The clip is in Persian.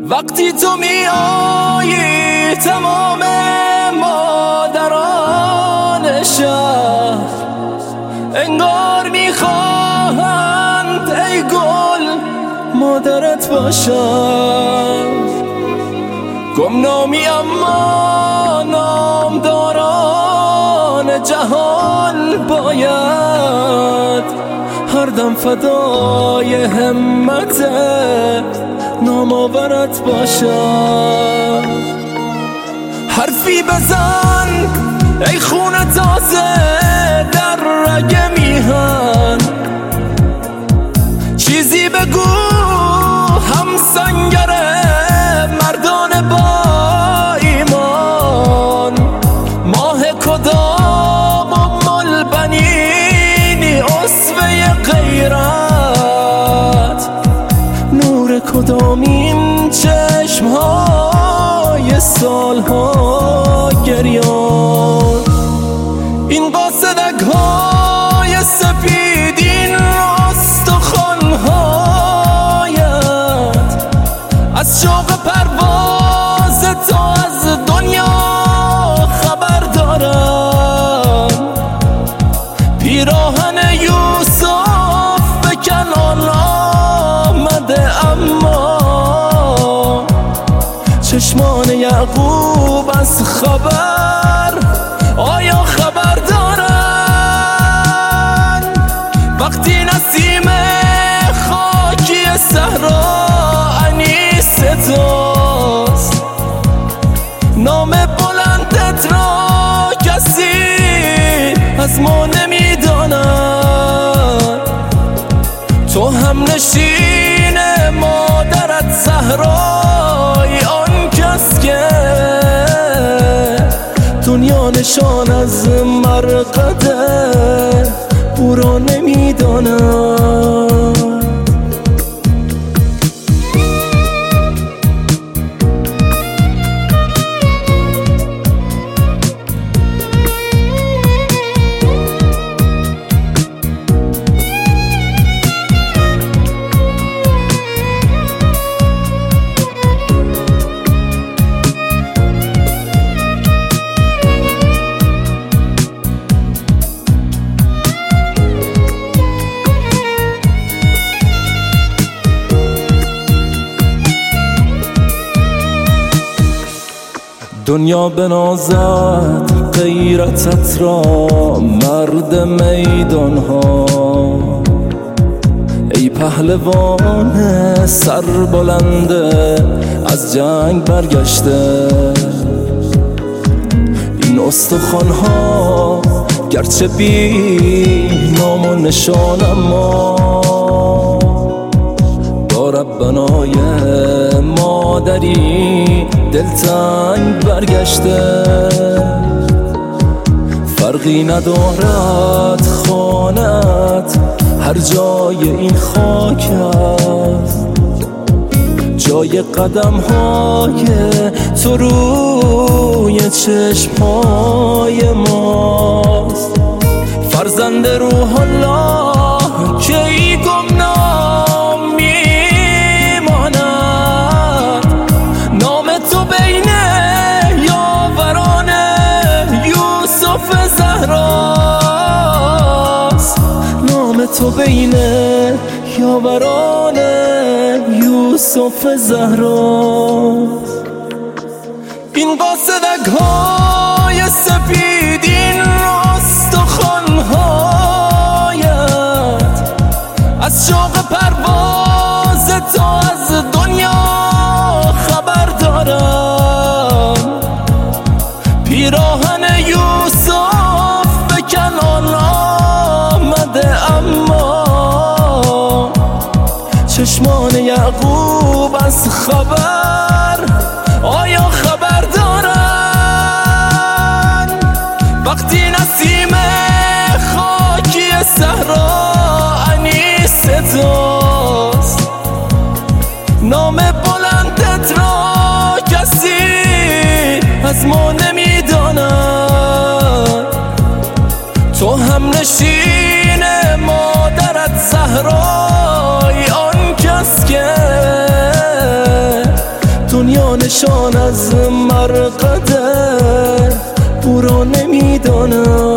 وقتی تو میایی تمام مادران شهر انگار میخواهند ای گل مادرت باشم. گمنامی اما نامداران جهان باید هر دم فدای همت نامآورت باشم. حرفی بزن ای خون تازه در رگ میهن، چیزی بگو همسنگر مردان با ایمان. ماه کدام ام البنینی اسوه غیرت، نور کدام این چشمهای سالها گریان. این قاصدک‌های سپید، این استخوان‌هایت از شوق پرواز تو از دنیا خبر دارن. پیراهن یوسف به کنان آمده اما چشمان یعقوب از خبر آیا خبر دارن؟ وقتی نسیم خاکی صحرا انیس توست، نام بلندت را کسی از ما نمیداند. تو هم نشین مادرت زهرای آن کس که دنیا نشان از مرقد او را نمیداند. دنیا بنازد غیرتت را مرد میدان ها، ای پهلوان سر بلنده از جنگ برگشته. این استخوان ها گرچه بی نام و نشان اما با ربنای مادری دلتنگ برگشته. فرقی ندارد خانت هر جای این خاک است، جای قدم های تو روی چشم های ماست. فرزند روح الله که ای گمنام میماند، نام تو بین یاوران یوسف زهراست. نام تو بین یاوران یوسف زهراست. این قاصدک‌های سپید، این استخوان‌هایت از شوق پرواز تو از دنیا خبر دارن. پیراهن یوسف به کنان آمده اما چشمان یعقوب از خبر آیا خبر دارن؟ وقتی نسیم خاکی صحرا انیس توست، نام بلندت را کسی از ما نمیداند. تو هم نشین مادرت زهرای آن کس که لبشان از مرقده او را نمیدانم.